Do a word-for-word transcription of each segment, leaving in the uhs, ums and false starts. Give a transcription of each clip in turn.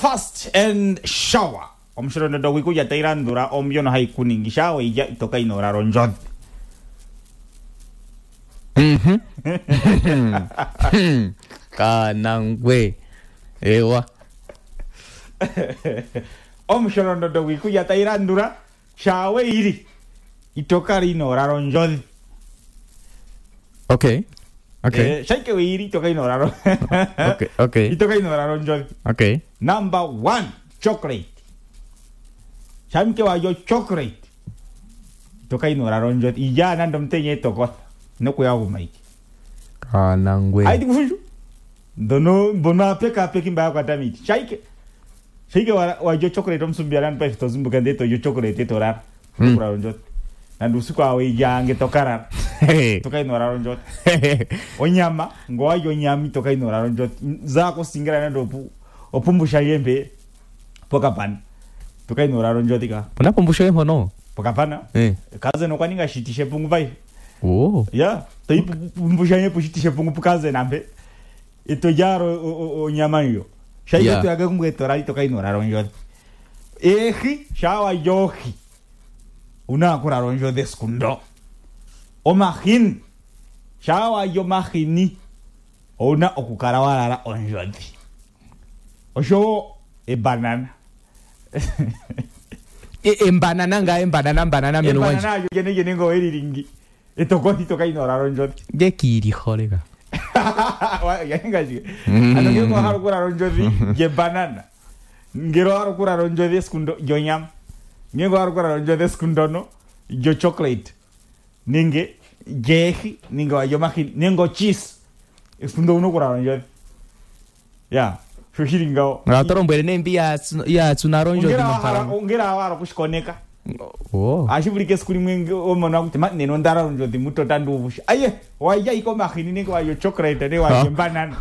Fast and shower. Omshiro ndo wiku ya tairandura ombyo no haikuningi shawe ija itoka inoraro njod. Mhm. Kanangwe. Ewa. Omshiro ndo wiku ya tairandura shawe iri itoka inoraro njod. Okay. Okay. Eh, shaike we iri itoka inoraro. Okay. Okay. Itoka inoraro njod. Okay. Number one, chocolate. Shamke wa yo chocolate. Toka inoraro njod. Ija nando mtenye tokot. No kuya umaiki. Kanangwe. Aidi kufunju. Dono bona peka peki mbaya kwa tamiti. Shaike. Shaike wa, wa yo chocolate omsumbiaran pa ifto zumbuka to yo chocolate to rar. Mm. Inoraro njod. Nandu siku awe ija ange tokarar. Toka inoraro njod. Onyama. Ngoa yo nyami toka inoraro njod. Zako singira nando pu. Opumbusha yembe. Poka pan. Toka inoraro njod ka. Unakumbusha yembe no? Poka pana. Eh. Kaze no kwaninga shitishe pungu vai. Oh. Ya, toi pumbusha yembe shitishe pungu pukaze nambe. Ito jaro o nyama yo. Shai Yeah. to yaga kumwe tora toka inoraro njod. Ehi, shawa yohi. Una kuraro njod eskundo. O mahin. Shawa yo mahini. Ona okukarawarara onjod. Osho e banana. E embanana nga embanana banana meno wanje. Banana yo gene gene ngo eriringi. Etoko toka inoraro njod. Gekiri kholega. Wa yanga ji. Ano ngeko haru kuraro njodi ge banana. Ngero haru kuraro njodi skundo yo nyam. Ngeko haru kuraro njodi skundo no yo chocolate. Ninge jehi ningo yo mahin ningo cheese. Skundo uno kuraro njodi. Ya. Shuhiringao. Nga torombere nembi ya ya tsunaronjo Ungera dimafara. hara ungera hara kushikoneka. Oh. Ashibulike skuli mwenge omona kuti ma neno ndara njo dimuto tandu bushi. Aye, waya iko mahini ningo wa yo chocolate ne wa yo banana.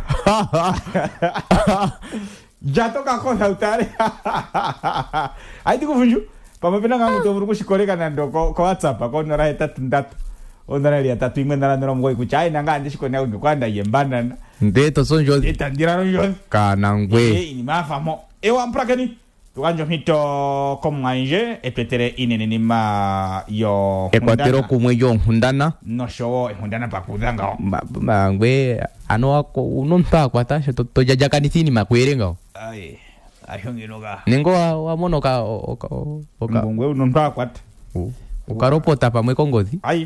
Jato ka ko hautare. Ai diku funju. Pama pena ngamu to buruku shikoleka nando ko ko WhatsApp ko nora eta tundatu. Ondara lia tatu imwe ndara ndora mgoy kuchai nanga andi shikone undo kwanda yembana. Ndeto sonjo Etandira ronjo. kanangwe. Eh, ini mafamo. Ewa mprakani. Tukanjo hito komanje epetere inene ma yo Ekwatero kumwe yo hundana. no show hundana pakudanga. Mangwe ano ako unonta kwatasha to to jajakani thini makwere ngao. Ai, ahonginoga. Ningo wa mono ka oka oka. Ngongwe unonta kwat. Ukaropota pamwe kongozi. Ai,